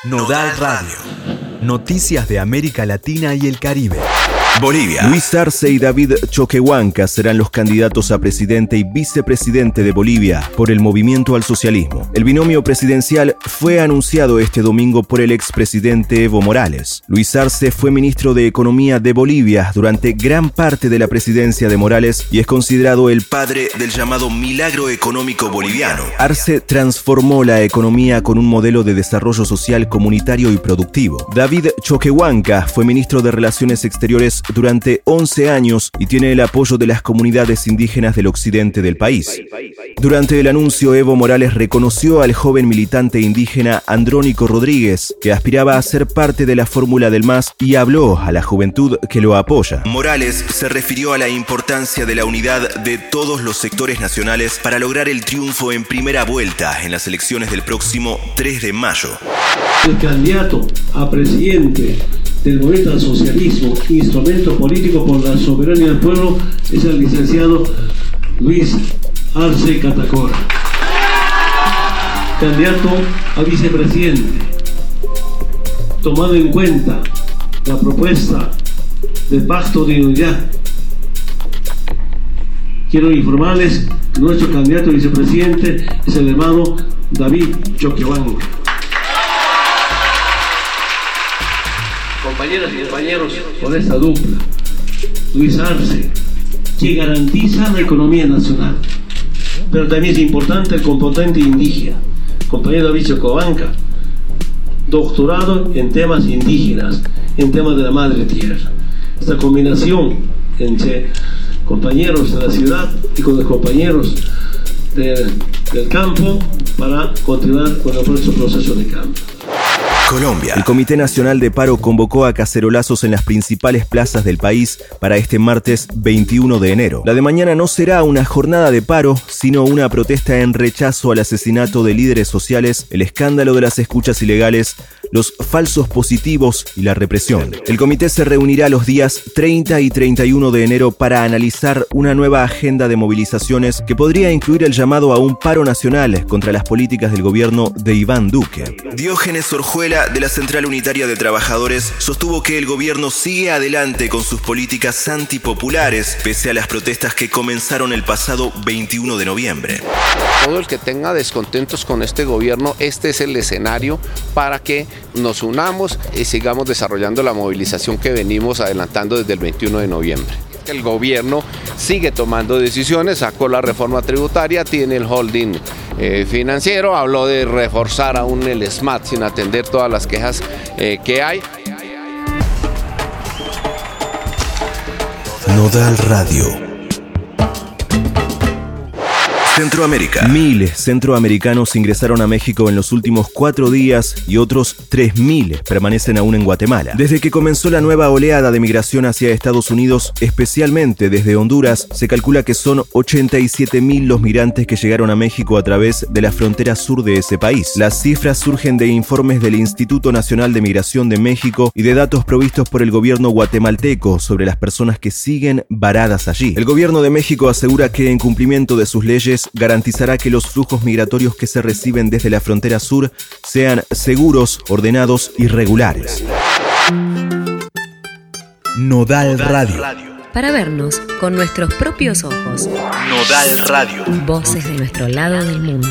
Nodal Radio. Noticias de América Latina y el Caribe. Bolivia. Luis Arce y David Choquehuanca serán los candidatos a presidente y vicepresidente de Bolivia por el Movimiento al Socialismo. El binomio presidencial fue anunciado este domingo por el expresidente Evo Morales. Luis Arce fue ministro de Economía de Bolivia durante gran parte de la presidencia de Morales y es considerado el padre del llamado milagro económico boliviano. Arce transformó la economía con un modelo de desarrollo social comunitario y productivo. David Choquehuanca fue ministro de Relaciones Exteriores durante 11 años y tiene el apoyo de las comunidades indígenas del occidente del país. Durante el anuncio, Evo Morales reconoció al joven militante indígena Andrónico Rodríguez, que aspiraba a ser parte de la fórmula del MAS, y habló a la juventud que lo apoya. Morales se refirió a la importancia de la unidad de todos los sectores nacionales para lograr el triunfo en primera vuelta en las elecciones del próximo 3 de mayo. El candidato a presidente del Movimiento al Socialismo, instrumento político por la soberanía del pueblo, es el licenciado Luis Arce Catacora. Candidato a vicepresidente, tomando en cuenta la propuesta del Pacto de Unidad, quiero informarles que nuestro candidato a vicepresidente es el hermano David Choquehuanca. Compañeras y compañeros, con esta dupla, Luis Arce, que garantiza la economía nacional, pero también es importante el componente indígena. Compañero David Choquehuanca, doctorado en temas indígenas, en temas de la madre tierra. Esta combinación entre compañeros de la ciudad y con los compañeros del campo para continuar con nuestro proceso de cambio. Colombia. El Comité Nacional de Paro convocó a cacerolazos en las principales plazas del país para este martes 21 de enero. La de mañana no será una jornada de paro, sino una protesta en rechazo al asesinato de líderes sociales, el escándalo de las escuchas ilegales, los falsos positivos y la represión. El comité se reunirá los días 30 y 31 de enero para analizar una nueva agenda de movilizaciones que podría incluir el llamado a un paro nacional contra las políticas del gobierno de Iván Duque. Diógenes Orjuela, de la Central Unitaria de Trabajadores, sostuvo que el gobierno sigue adelante con sus políticas antipopulares, pese a las protestas que comenzaron el pasado 21 de noviembre. Todo el que tenga descontentos con este gobierno, este es el escenario para que nos unamos y sigamos desarrollando la movilización que venimos adelantando desde el 21 de noviembre. El gobierno sigue tomando decisiones, sacó la reforma tributaria, tiene el holding financiero, habló de reforzar aún el SMAT sin atender todas las quejas que hay. Nodal Radio. Centroamérica. 1.000 centroamericanos ingresaron a México en los últimos 4 días y otros 3.000 permanecen aún en Guatemala. Desde que comenzó la nueva oleada de migración hacia Estados Unidos, especialmente desde Honduras, se calcula que son 87.000 los migrantes que llegaron a México a través de la frontera sur de ese país. Las cifras surgen de informes del Instituto Nacional de Migración de México y de datos provistos por el gobierno guatemalteco sobre las personas que siguen varadas allí. El gobierno de México asegura que en cumplimiento de sus leyes garantizará que los flujos migratorios que se reciben desde la frontera sur sean seguros, ordenados y regulares. Nodal Radio. Para vernos con nuestros propios ojos. Nodal Radio. Voces de nuestro lado del mundo.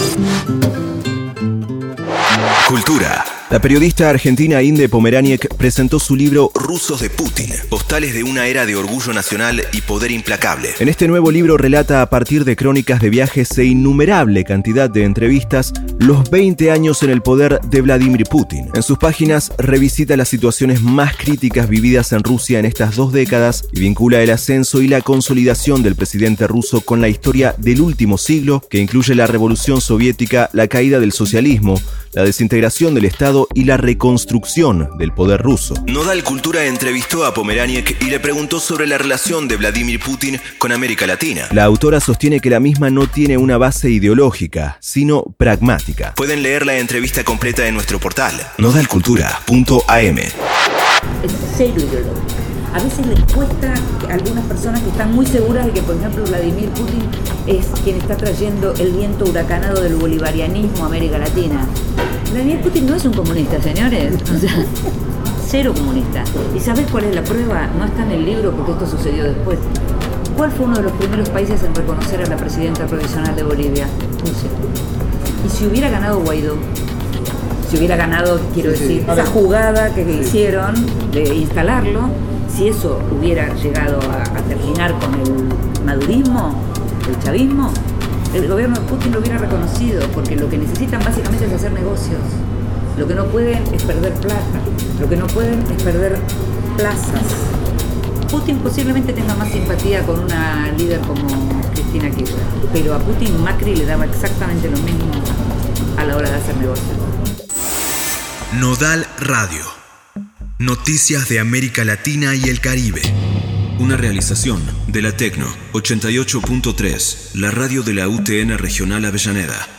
Cultura. La periodista argentina Inde Pomeraniec presentó su libro Rusos de Putin, postales de una era de orgullo nacional y poder implacable. En este nuevo libro relata a partir de crónicas de viajes e innumerable cantidad de entrevistas los 20 años en el poder de Vladimir Putin. En sus páginas revisita las situaciones más críticas vividas en Rusia en estas 2 décadas y vincula el ascenso y la consolidación del presidente ruso con la historia del último siglo, que incluye la revolución soviética, la caída del socialismo, la desintegración del Estado y la reconstrucción del poder ruso. Nodal Cultura entrevistó a Pomeraniec y le preguntó sobre la relación de Vladimir Putin con América Latina. La autora sostiene que la misma no tiene una base ideológica, sino pragmática. Pueden leer la entrevista completa en nuestro portal, nodalcultura.am. Es cero ideológico. A veces les cuesta a algunas personas que están muy seguras de que, por ejemplo, Vladimir Putin es quien está trayendo el viento huracanado del bolivarianismo a América Latina. Vladimir Putin no es un comunista, señores. O sea, cero comunista. ¿Y sabés cuál es la prueba? No está en el libro porque esto sucedió después. ¿Cuál fue uno de los primeros países en reconocer a la presidenta provisional de Bolivia? Rusia. Y si hubiera ganado Guaidó, si hubiera ganado, quiero decir, esa jugada que hicieron de instalarlo, si eso hubiera llegado a terminar con el madurismo, el chavismo, el gobierno de Putin lo hubiera reconocido, porque lo que necesitan básicamente es hacer negocios. Lo que no pueden es perder plata, lo que no pueden es perder plazas. Putin posiblemente tenga más simpatía con una líder como Cristina Kirchner, pero a Putin Macri le daba exactamente lo mismo a la hora de hacer negocios. Nodal Radio. Noticias de América Latina y el Caribe. Una realización de la Tecno 88.3, la radio de la UTN Regional Avellaneda.